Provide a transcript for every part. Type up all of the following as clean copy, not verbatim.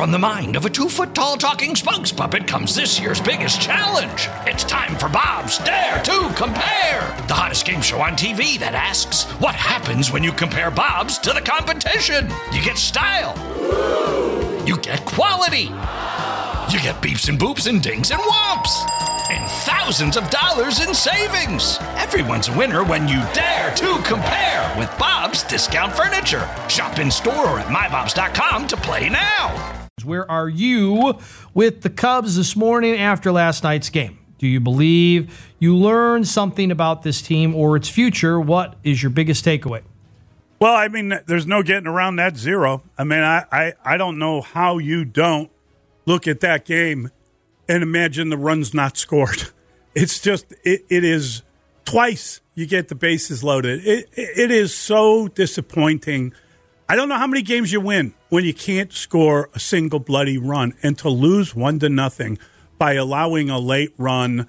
From the mind of a 2-foot-tall talking spokes puppet comes this year's biggest challenge. It's time for Bob's Dare to Compare, the hottest game show on TV that asks, what happens when you compare Bob's to the competition? You get style. You get quality. You get beeps and boops and dings and whomps. And thousands of dollars in savings. Everyone's a winner when you dare to compare with Bob's Discount Furniture. Shop in store or at mybobs.com to play now. Where are you with the Cubs this morning after last night's game? Do you believe you learned something about this team or its future? What is your biggest takeaway? Well, I mean, there's no getting around that 0. I mean, I don't know how you don't look at that game and imagine the runs not scored. It's just, it is twice you get the bases loaded. It is so disappointing. I don't know how many games you win when you can't score a single bloody run, and to lose 1-0 by allowing a late run.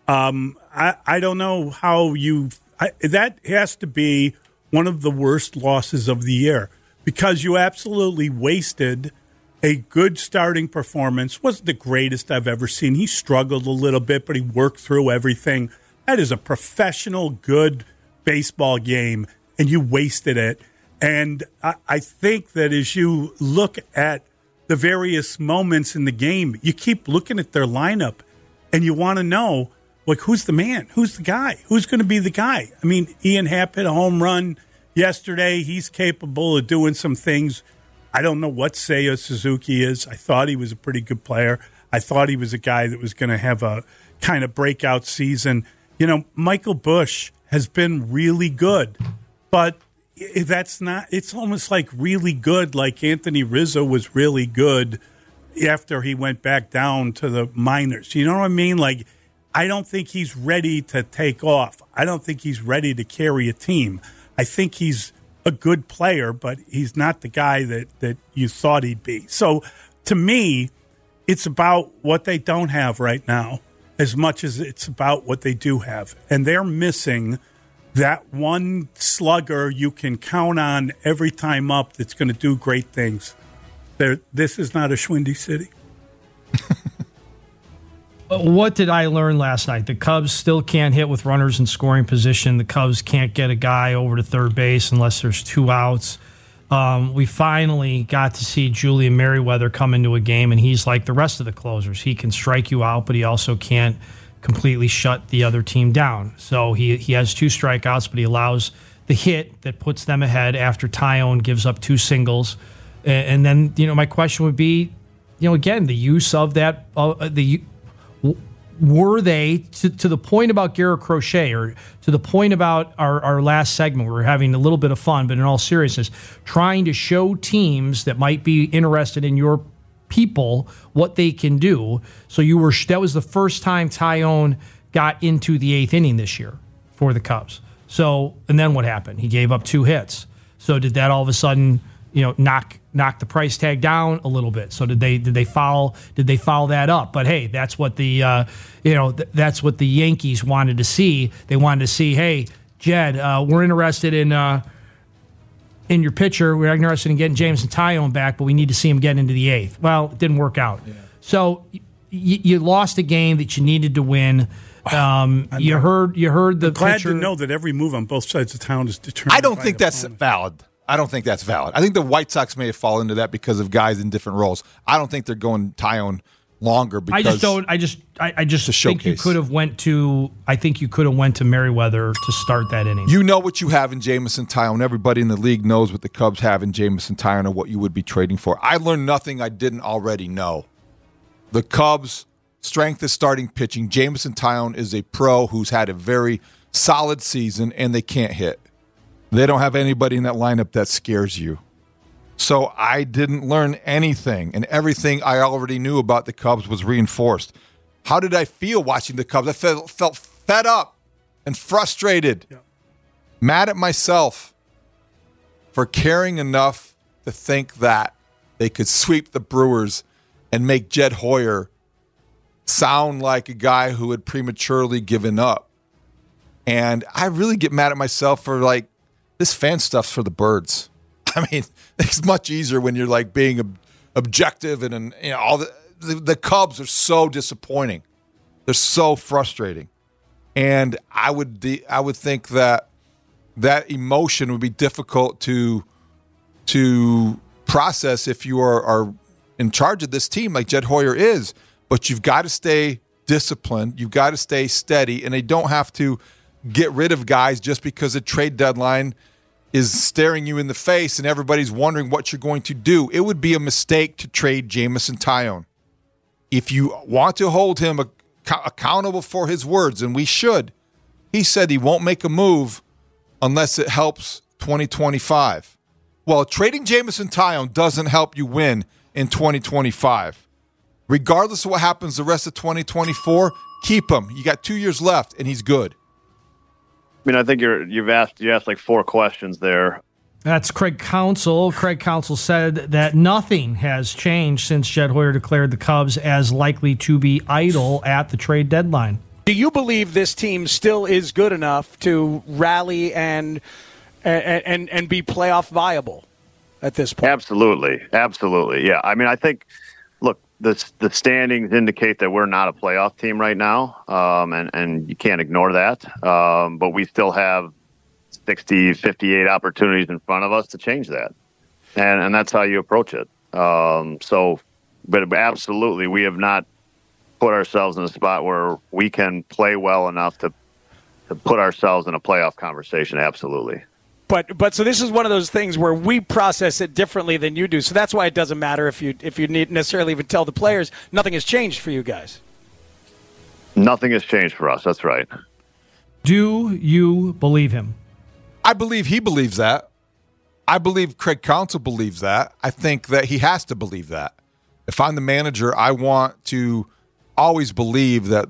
I don't know how that has to be one of the worst losses of the year, because you absolutely wasted a good starting performance. Wasn't the greatest I've ever seen. He struggled a little bit, but he worked through everything. That is a professional, good baseball game, and you wasted it. And I think that as you look at the various moments in the game, you keep looking at their lineup, and you want to know, like, who's the man? Who's the guy? Who's going to be the guy? I mean, Ian Happ hit a home run yesterday. He's capable of doing some things. I don't know what Seiya Suzuki is. I thought he was a pretty good player. I thought he was a guy that was going to have a kind of breakout season. You know, Michael Busch has been really good, but that's not, it's almost like really good, like Anthony Rizzo was really good after he went back down to the minors. You know what I mean? Like, I don't think he's ready to take off. I don't think he's ready to carry a team. I think he's a good player, but he's not the guy that you thought he'd be. So to me, it's about what they don't have right now as much as it's about what they do have. And they're missing that one slugger you can count on every time up that's going to do great things. This is not a Schwindy City. What did I learn last night? The Cubs still can't hit with runners in scoring position. The Cubs can't get a guy over to third base unless there's 2 outs. We finally got to see Julian Merryweather come into a game, and he's like the rest of the closers. He can strike you out, but he also can't completely shut the other team down. So he has 2 strikeouts, but he allows the hit that puts them ahead after Tyone gives up 2 singles. And then, my question would be, again, the use of that, were they, to the point about Garrett Crochet, or to the point about our last segment, we were having a little bit of fun, but in all seriousness, trying to show teams that might be interested in your people what they can do. So that was the first time Tyone got into the 8th inning this year for the Cubs. So, and then what happened? He gave up 2 hits. So did that all of a sudden, knock the price tag down a little bit? So did they foul that up? But hey, that's what the that's what the Yankees wanted to see. They wanted to see, hey, Jed, we're interested in your pitcher. We're interested in getting Jameson Tyone back, but we need to see him get into the 8th. Well, it didn't work out. Yeah. So you lost a game that you needed to win. You heard the I'm glad pitcher. to know that every move on both sides of town is determined. I don't think that's valid. I don't think that's valid. I think the White Sox may have fallen into that because of guys in different roles. I don't think they're going Tyone longer because I just think you could have went to Merryweather to start that inning. You know what you have in Jameson Tyone. Everybody in the league knows what the Cubs have in Jameson Tyone and what you would be trading for. I learned nothing I didn't already know. The Cubs' strength is starting pitching. Jameson Tyone is a pro who's had a very solid season, and they can't hit. They don't have anybody in that lineup that scares you. So I didn't learn anything, and everything I already knew about the Cubs was reinforced. How did I feel watching the Cubs? I felt fed up and frustrated, mad at myself for caring enough to think that they could sweep the Brewers and make Jed Hoyer sound like a guy who had prematurely given up. And I really get mad at myself for, this fan stuff's for the birds. I mean, it's much easier when you're being objective and all the Cubs are so disappointing. They're so frustrating. And I would think that emotion would be difficult to process if you are in charge of this team like Jed Hoyer is. But you've got to stay disciplined. You've got to stay steady. And they don't have to get rid of guys just because a trade deadline is staring you in the face and everybody's wondering what you're going to do. It would be a mistake to trade Jameson Taillon. If you want to hold him accountable for his words, and we should, he said he won't make a move unless it helps 2025. Well, trading Jameson Taillon doesn't help you win in 2025. Regardless of what happens the rest of 2024, keep him. You got 2 years left, and he's good. I mean, I think you asked like 4 questions there. That's Craig Counsell. Craig Counsell said that nothing has changed since Jed Hoyer declared the Cubs as likely to be idle at the trade deadline. Do you believe this team still is good enough to rally and be playoff viable at this point? Absolutely. Yeah. I mean, I think, look, the standings indicate that we're not a playoff team right now, and you can't ignore that. But we still have 60, 58 opportunities in front of us to change that. And that's how you approach it. But absolutely, we have not put ourselves in a spot where we can play well enough to put ourselves in a playoff conversation. Absolutely. But so this is one of those things where we process it differently than you do. So that's why it doesn't matter if you need necessarily even tell the players. Nothing has changed for you guys. Nothing has changed for us. That's right. Do you believe him? I believe he believes that. I believe Craig Counsell believes that. I think that he has to believe that. If I'm the manager, I want to always believe that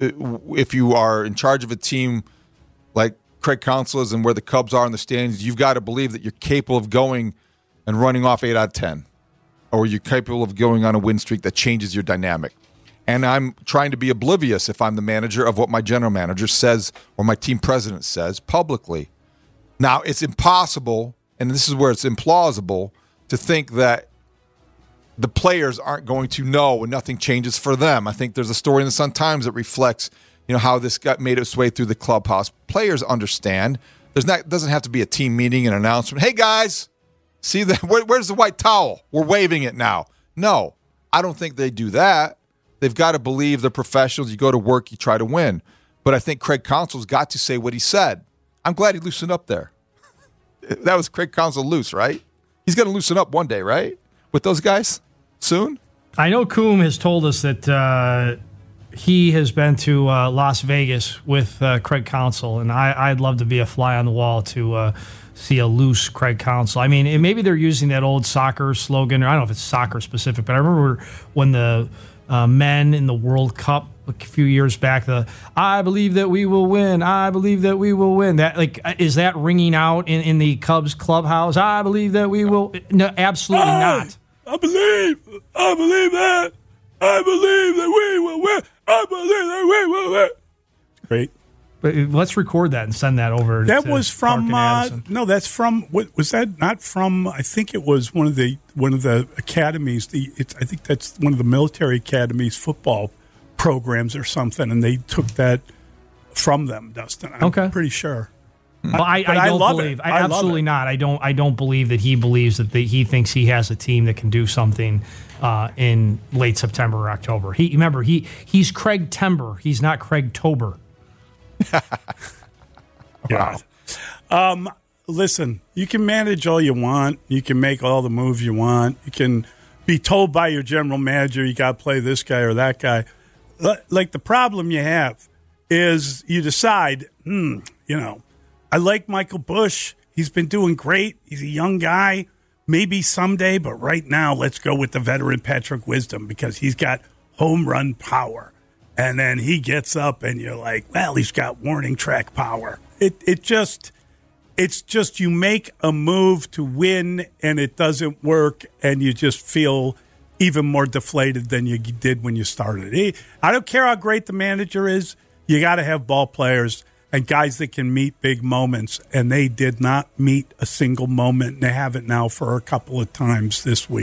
if you are in charge of a team like Craig Counsell is and where the Cubs are in the standings, you've got to believe that you're capable of going and running off 8 out of 10, or you're capable of going on a win streak that changes your dynamic. And I'm trying to be oblivious, if I'm the manager, of what my general manager says or my team president says publicly. Now, it's impossible, and this is where it's implausible, to think that the players aren't going to know when nothing changes for them. I think there's a story in the Sun-Times that reflects, how this got made its way through the clubhouse. Players understand. Doesn't have to be a team meeting and announcement. Hey, guys, see that? Where's the white towel? We're waving it now. No, I don't think they do that. They've got to believe they're professionals. You go to work, you try to win. But I think Craig Counsell's got to say what he said. I'm glad he loosened up there. That was Craig Counsell loose, right? He's going to loosen up one day, right? With those guys soon? I know Coom has told us that he has been to Las Vegas with Craig Counsell, and I'd love to be a fly on the wall to see a loose Craig Counsell. I mean, maybe they're using that old soccer slogan, or I don't know if it's soccer specific, but I remember when the men in the World Cup a few years back, I believe that we will win. I believe that we will win. That is that ringing out in the Cubs clubhouse? I believe that we will. No, absolutely not. I believe that. I believe that we will win. I believe that we will win. Great. But let's record that and send that over. That was from no. That's from what was that? Not from. I think it was one of the academies. I think that's one of the military academies football programs or something, and they took that from them, Dustin. I'm pretty sure. Well, I don't believe. I absolutely not. I don't believe that he believes that he thinks he has a team that can do something in late September or October. He's Craig Tember. He's not Craig Tober. Wow. Listen, you can manage all you want. You can make all the moves you want. You can be told by your general manager you got to play this guy or that guy. Like the problem you have is you decide, I like Michael Busch. He's been doing great. He's a young guy. Maybe someday, but right now, let's go with the veteran Patrick Wisdom because he's got home run power. And then he gets up and you're like, well, he's got warning track power. It's just you make a move to win and it doesn't work and you just feel even more deflated than you did when you started. I don't care how great the manager is. You got to have ball players and guys that can meet big moments, and they did not meet a single moment, and they haven't now for a couple of times this week.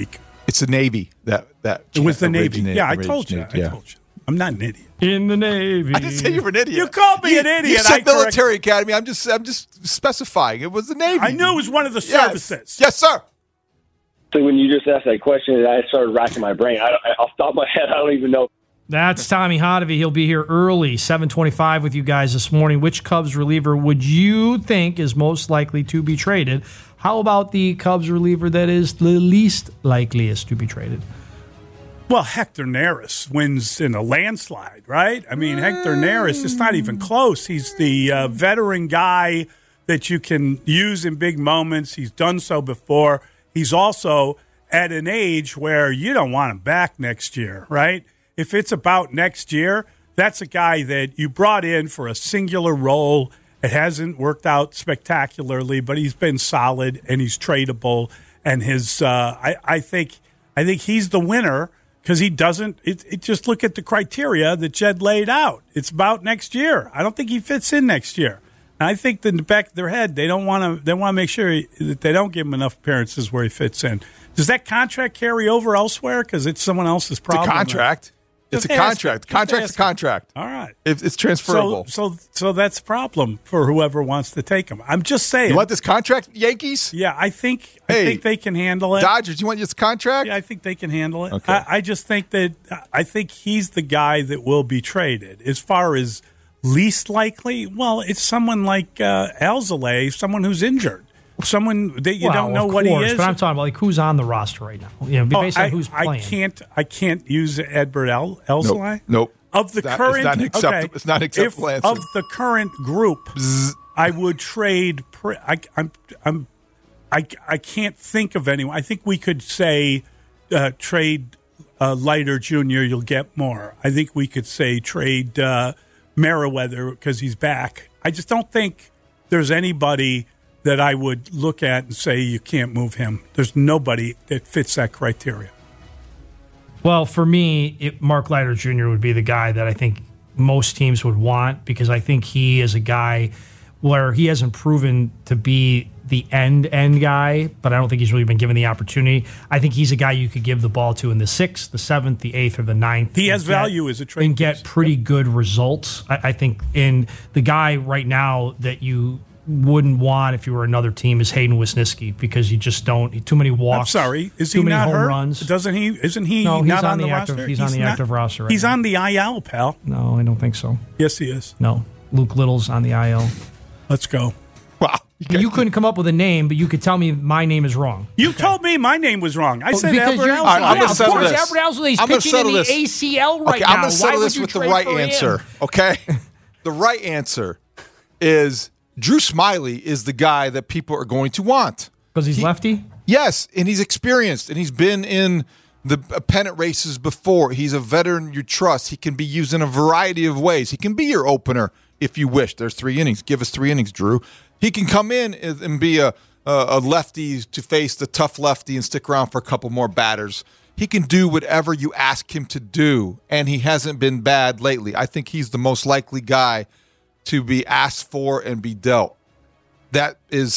It's the Navy that it was the Navy. originated- Yeah, I told you. originated, I told you. I'm not an idiot. In the Navy. I didn't say you were an idiot. You called me an idiot. You I said correct- military academy. I'm just specifying. It was the Navy. I knew it was one of the services. Yes, sir. So when you just asked that question, I started racking my brain. Off the top of my head, I don't even know. That's Tommy Hotovy. He'll be here early, 7:25 with you guys this morning. Which Cubs reliever would you think is most likely to be traded? How about the Cubs reliever that is the least likeliest to be traded? Well, Hector Neris wins in a landslide, right? I mean, Hector Neris, it's not even close. He's the veteran guy that you can use in big moments. He's done so before. He's also at an age where you don't want him back next year, right? If it's about next year, that's a guy that you brought in for a singular role. It hasn't worked out spectacularly, but he's been solid and he's tradable. And his, I think he's the winner. Because he doesn't, it just look at the criteria that Jed laid out. It's about next year. I don't think he fits in next year. And I think that in the back of their head, they want to make sure that they don't give him enough appearances where he fits in. Does that contract carry over elsewhere? Because it's someone else's problem. It's a contract. It's a contract. Contract's a contract. All right. It's transferable. So that's a problem for whoever wants to take him. I'm just saying. You want this contract, Yankees? Yeah, I think they can handle it. Dodgers, you want this contract? Yeah, I think they can handle it. Okay. I just think he's the guy that will be traded. As far as least likely, well, it's someone like Alzolay, someone who's injured. Someone that you don't know what he is. But I'm talking about who's on the roster right now. Based on who's playing. I can't use Edward Alzolay. Nope. Of the current, it's not acceptable. It's not acceptable answer. Of the current group, I would trade. I can't think of anyone. I think we could say trade Leiter Jr. You'll get more. I think we could say trade Merriweather because he's back. I just don't think there's anybody that I would look at and say you can't move him. There's nobody that fits that criteria. Well, for me, Mark Leiter Jr. would be the guy that I think most teams would want because I think he is a guy where he hasn't proven to be the end guy, but I don't think he's really been given the opportunity. I think he's a guy you could give the ball to in the 6th, the 7th, the 8th, or the 9th. He has value as a trade and get pretty good results. I think in the guy right now that you wouldn't want if you were another team is Hayden Wisniewski because you just don't too many walks. I'm sorry, is too he many not home hurt? Isn't he? No, not on the roster? He's on the active roster. Right he's now. on the IL, pal. No, I don't think so. Yes, he is. No, Luke Little's on the IL. Let's go. Wow, you couldn't come up with a name, but you could tell me my name is wrong. You told me my name was wrong. I said because Albert you're, Alzolay. I'm gonna of settle course, this. Albert Alzolay is I'm gonna pitching in settle the this. ACL right Okay, now. I'm going to settle Why this would you with the trade right for him? answer. Okay, the right answer is Drew Smiley is the guy that people are going to want because he's lefty. Yes, and he's experienced, and he's been in the pennant races before. He's a veteran you trust. He can be used in a variety of ways. He can be your opener if you wish. There's 3 innings. Give us 3 innings, Drew. He can come in and be a lefty to face the tough lefty and stick around for a couple more batters. He can do whatever you ask him to do, and he hasn't been bad lately. I think he's the most likely guy to be asked for and be dealt. That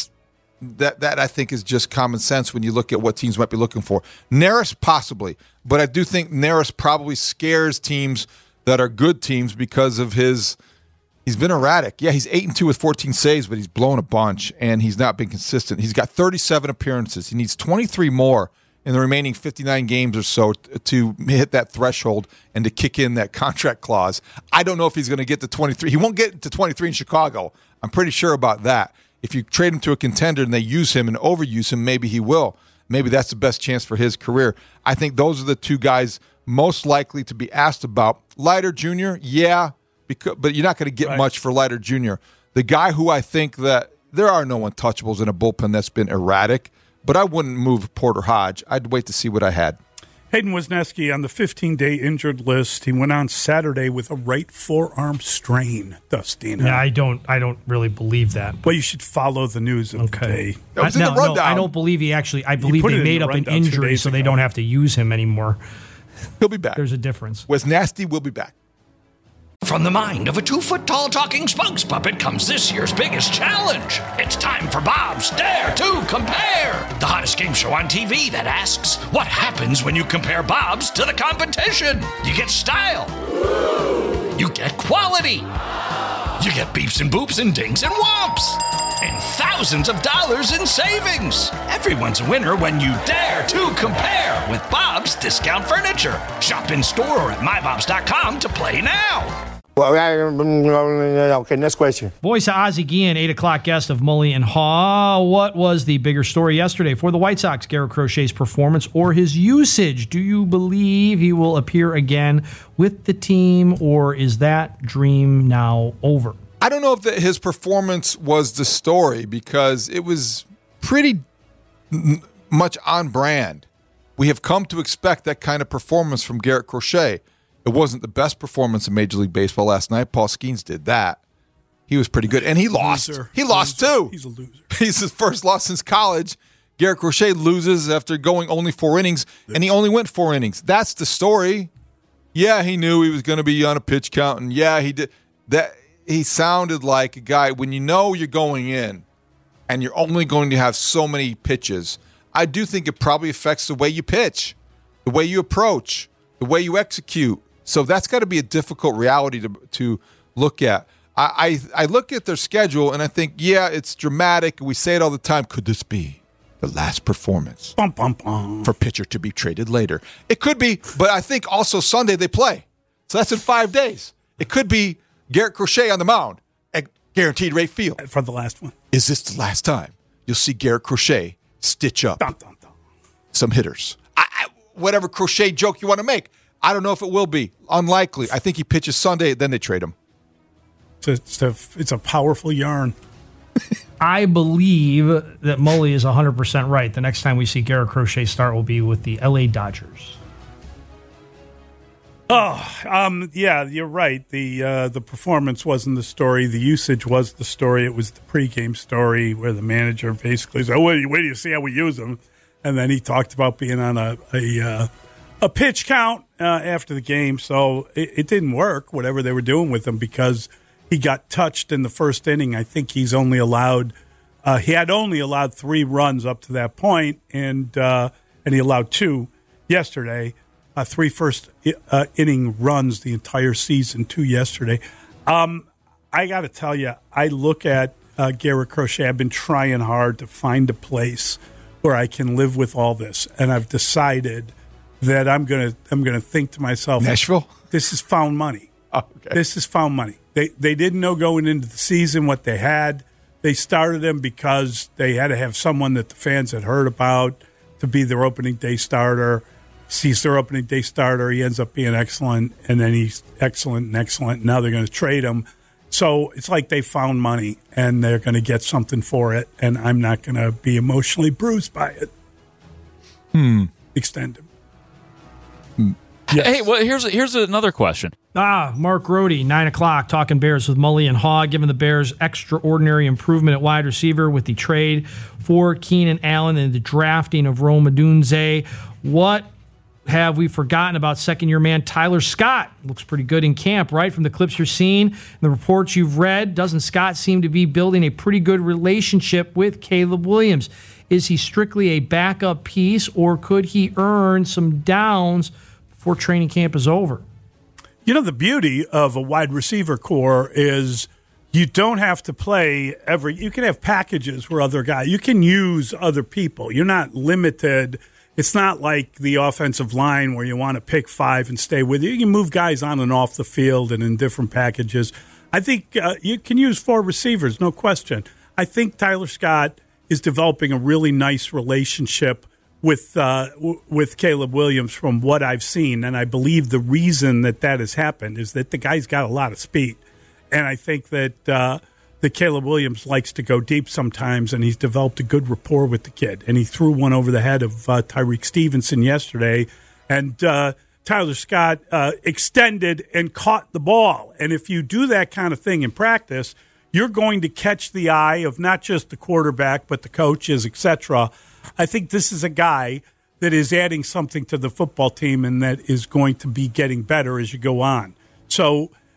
I think is just common sense when you look at what teams might be looking for. Neris possibly, but I do think Neris probably scares teams that are good teams because of he's been erratic. Yeah, he's 8-2 with 14 saves, but he's blown a bunch and he's not been consistent. He's got 37 appearances. He needs 23 more in the remaining 59 games or so to hit that threshold and to kick in that contract clause. I don't know if he's going to get to 23. He won't get to 23 in Chicago. I'm pretty sure about that. If you trade him to a contender and they use him and overuse him, maybe he will. Maybe that's the best chance for his career. I think those are the 2 guys most likely to be asked about. Leiter Jr., yeah, but you're not going to get much for Leiter Jr. The guy who I think that there are no untouchables in a bullpen that's been erratic, but I wouldn't move Porter Hodge. I'd wait to see what I had. Hayden Wisniewski on the 15-day injured list. He went on Saturday with a right forearm strain, Dustin. Yeah, I don't really believe that. Well, you should follow the news of the day. That was in the rundown. No, I don't believe he actually. I believe they made up an injury so they don't have to use him anymore. He'll be back. There's a difference. Wisniewski will be back. From the mind of a 2-foot-tall talking spokes puppet comes this year's biggest challenge. It's time for Bob's Dare to Compare, the hottest game show on TV that asks, what happens when you compare Bob's to the competition? You get style. You get quality. You get beeps and boops and dings and whomps. And thousands of dollars in savings. Everyone's a winner when you dare to compare with Bob's Discount Furniture. Shop in store or at mybobs.com to play now. Okay, next question. Voice of Ozzie Guillen, 8 o'clock guest of Mully and Haw. What was the bigger story yesterday for the White Sox, Garrett Crochet's performance or his usage? Do you believe he will appear again with the team, or is that dream now over? I don't know if his performance was the story, because it was pretty much on brand. We have come to expect that kind of performance from Garrett Crochet. It wasn't the best performance in Major League Baseball last night. Paul Skeens did that. He was pretty good. And he lost. He lost too. He's a loser. He's his first loss since college. Garrett Crochet loses after going only 4 innings, and he only went 4 innings. That's the story. Yeah, he knew he was going to be on a pitch count, and yeah, he did. That he sounded like a guy, when you know you're going in and you're only going to have so many pitches, I do think it probably affects the way you pitch, the way you approach, the way you execute. So that's got to be a difficult reality to look at. I look at their schedule and I think, yeah, it's dramatic. We say it all the time. Could this be the last performance for pitcher to be traded later? It could be, but I think also Sunday they play. So that's in 5 days. It could be Garrett Crochet on the mound at Guaranteed Rate Field. For the last one. Is this the last time you'll see Garrett Crochet stitch up some hitters? Whatever Crochet joke you want to make. I don't know if it will be. Unlikely. I think he pitches Sunday, then they trade him. It's a powerful yarn. I believe that Mully is 100% right. The next time we see Garrett Crochet start will be with the LA Dodgers. Yeah, you're right. The performance wasn't the story. The usage was the story. It was the pregame story where the manager basically said, wait do you see how we use him? And then he talked about being on a pitch count after the game. So it didn't work, whatever they were doing with him, because he got touched in the first inning. I think he had only allowed 3 runs up to that point, and he allowed 2 yesterday. 3 first inning runs the entire season, 2 yesterday. I got to tell you, I look at Garrett Crochet. I've been trying hard to find a place where I can live with all this, and I've decided that I'm gonna think to myself, Nashville? This is found money. Oh, okay. This is found money. They didn't know going into the season what they had. They started him because they had to have someone that the fans had heard about to be their opening day starter. He's their opening day starter. He ends up being excellent, and then he's excellent and excellent. Now they're going to trade him. So it's like they found money, and they're going to get something for it, and I'm not going to be emotionally bruised by it. Extend him. Yes. Hey, well, here's another question. Mark Rohde, 9 o'clock, talking Bears with Mully and Haw, giving the Bears extraordinary improvement at wide receiver with the trade for Keenan Allen and the drafting of Rome Odunze. What have we forgotten about second-year man Tyler Scott? Looks pretty good in camp, right? From the clips you're seeing and the reports you've read, doesn't Scott seem to be building a pretty good relationship with Caleb Williams? Is he strictly a backup piece, or could he earn some downs before training camp is over? You know, the beauty of a wide receiver core is you don't have to play you can have packages where other guys, you can use other people. You're not limited. It's not like the offensive line where you want to pick 5 and stay with you. You can move guys on and off the field and in different packages. I think you can use 4 receivers, no question. I think Tyler Scott is developing a really nice relationship with Caleb Williams from what I've seen, and I believe the reason that has happened is that the guy's got a lot of speed, and I think that Caleb Williams likes to go deep sometimes, and he's developed a good rapport with the kid, and he threw one over the head of Tyreek Stevenson yesterday, and Tyler Scott extended and caught the ball, and if you do that kind of thing in practice, you're going to catch the eye of not just the quarterback but the coaches, etc. I think this is a guy that is adding something to the football team and that is going to be getting better as you go on. So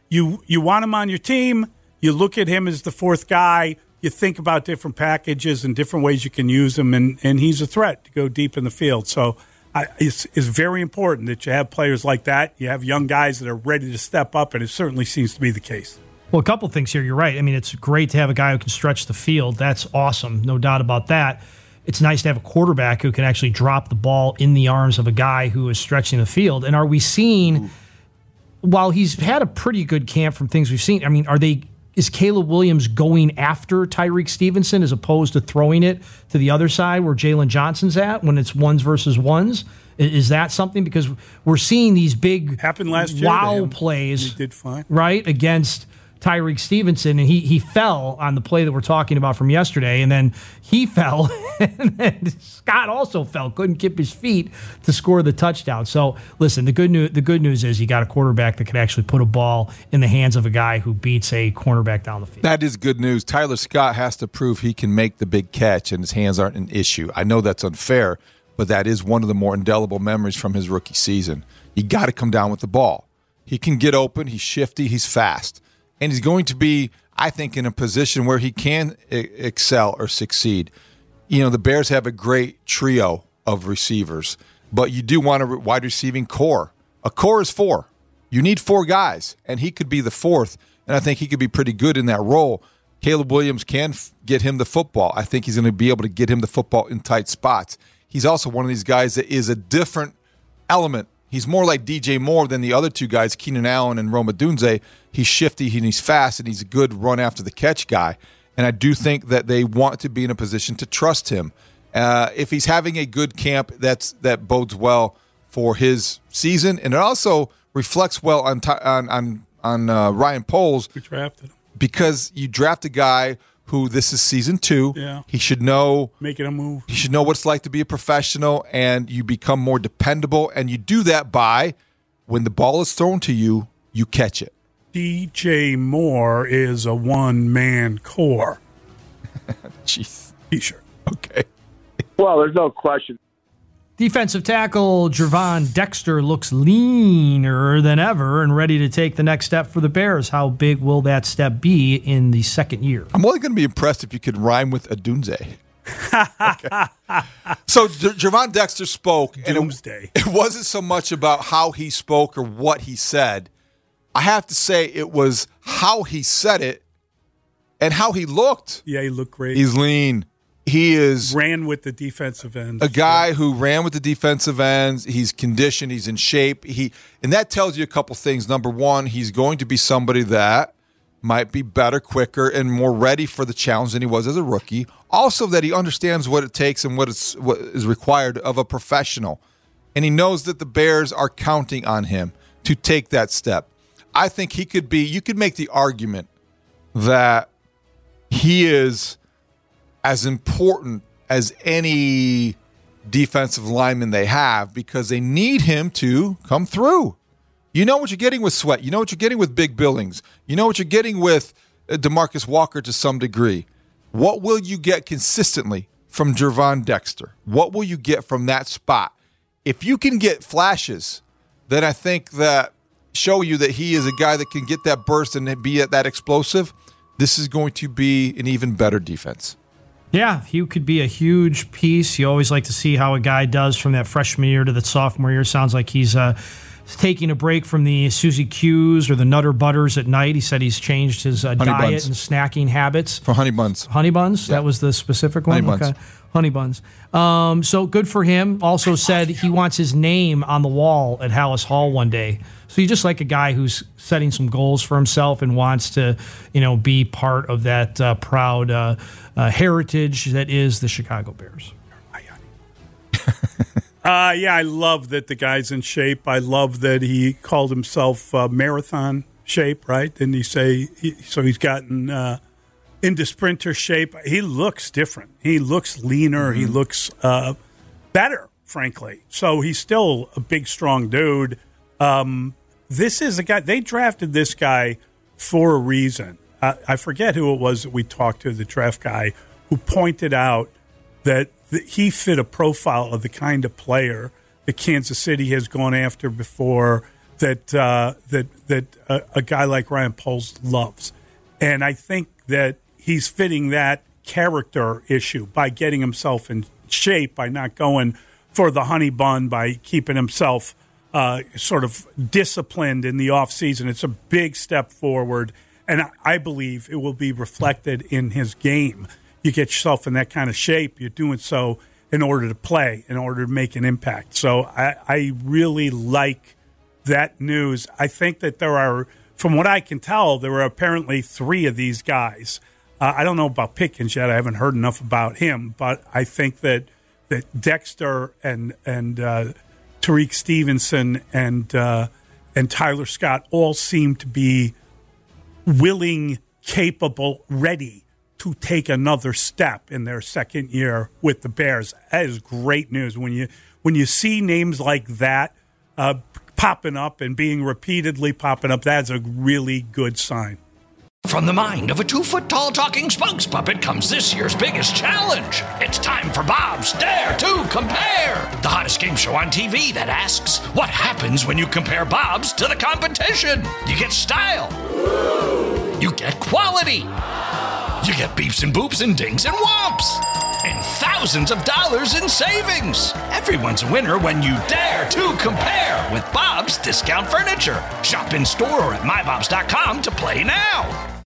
you want him on your team. You look at him as the fourth guy. You think about different packages and different ways you can use him, and he's a threat to go deep in the field. So it's very important that you have players like that. You have young guys that are ready to step up, and it certainly seems to be the case. Well, a couple things here. You're right. I mean, it's great to have a guy who can stretch the field. That's awesome. No doubt about that. It's nice to have a quarterback who can actually drop the ball in the arms of a guy who is stretching the field. And are we seeing, while he's had a pretty good camp from things we've seen, I mean, is Caleb Williams going after Tyreek Stevenson as opposed to throwing it to the other side where Jalen Johnson's at when it's ones versus ones? Is that something? Because we're seeing these big happened last year wow plays, he did fine, right, against Tyreek Stevenson, and he fell on the play that we're talking about from yesterday, and then he fell, and then Scott also fell, couldn't keep his feet to score the touchdown. So, listen, the good news is you got a quarterback that can actually put a ball in the hands of a guy who beats a cornerback down the field. That is good news. Tyler Scott has to prove he can make the big catch, and his hands aren't an issue. I know that's unfair, but that is one of the more indelible memories from his rookie season. You got to come down with the ball. He can get open. He's shifty. He's fast. And he's going to be, I think, in a position where he can excel or succeed. You know, the Bears have a great trio of receivers, but you do want a wide receiving core. A core is 4. You need 4 guys, and he could be the 4th, and I think he could be pretty good in that role. Caleb Williams can get him the football. I think he's going to be able to get him the football in tight spots. He's also one of these guys that is a different element. He's more like DJ Moore than the other 2 guys, Keenan Allen and Rome Odunze. He's shifty, and he's fast, and he's a good run-after-the-catch guy. And I do think that they want to be in a position to trust him. If he's having a good camp, that bodes well for his season, and it also reflects well on Ryan Poles. We drafted him. Because you draft a guy who this is season 2. Yeah. He should know making a move. He should know what it's like to be a professional, and you become more dependable. And you do that by when the ball is thrown to you, you catch it. DJ Moore is a one-man core. Jeez. T-shirt. Okay. Well, there's no question. Defensive tackle Gervon Dexter looks leaner than ever and ready to take the next step for the Bears. How big will that step be in the second year? I'm only going to be impressed if you could rhyme with Odunze. Okay. So Gervon Dexter spoke, Doomsday. And it wasn't so much about how he spoke or what he said. I have to say it was how he said it and how he looked. Yeah, he looked great. He's lean. He ran with the defensive ends. A guy who ran with the defensive ends. He's conditioned. He's in shape. And that tells you a couple things. Number one, he's going to be somebody that might be better, quicker, and more ready for the challenge than he was as a rookie. Also, that he understands what it takes and what is required of a professional. And he knows that the Bears are counting on him to take that step. I think you could make the argument that he is as important as any defensive lineman they have because they need him to come through. You know what you're getting with Sweat. You know what you're getting with Big Billings. You know what you're getting with DeMarcus Walker to some degree. What will you get consistently from Gervon Dexter? What will you get from that spot? If you can get flashes, then I think that show you that he is a guy that can get that burst and be that explosive, this is going to be an even better defense. Yeah, he could be a huge piece. You always like to see how a guy does from that freshman year to the sophomore year. Sounds like he's taking a break from the Suzy Q's or the Nutter Butters at night. He said he's changed his diet buns. and snacking habits. For honey buns. Honey buns? Yeah. That was the specific one? Honey buns. Okay. Honey buns. So good for him. Also said he wants his name on the wall at Hallis Hall one day. So you just like a guy who's setting some goals for himself and wants to, be part of that proud heritage that is the Chicago Bears. Yeah, I love that the guy's in shape. I love that he called himself marathon shape, right? Didn't he say? So he's gotten into sprinter shape. He looks different. He looks leaner. Mm-hmm. He looks better, frankly. So he's still a big, strong dude. This is a guy, they drafted this guy for a reason. I forget who it was that we talked to, the draft guy, who pointed out that he fit a profile of the kind of player that Kansas City has gone after before. that a guy like Ryan Poles loves. And I think that he's fitting that character issue by getting himself in shape, by not going for the honey bun, by keeping himself sort of disciplined in the offseason. It's a big step forward, and I believe it will be reflected in his game. You get yourself in that kind of shape, you're doing so in order to play, in order to make an impact. So I really like that news. I think that there are, from what I can tell, there are apparently 3 of these guys. I don't know about Pickens yet. I haven't heard enough about him, but I think that Dexter and Tariq Stevenson and Tyler Scott all seem to be willing, capable, ready to take another step in their second year with the Bears. That is great news. When you see names like that popping up and being repeatedly popping up, that's a really good sign. From the mind of a 2-foot-tall talking spokes puppet comes this year's biggest challenge. It's time for Bob's Dare to Compare, the hottest game show on TV that asks, what happens when you compare Bob's to the competition? You get style. You get quality. You get beeps and boops and dings and whomps. And thousands of dollars in savings. Everyone's a winner when you dare to compare with Bob's Discount Furniture. Shop in store or at mybobs.com to play now.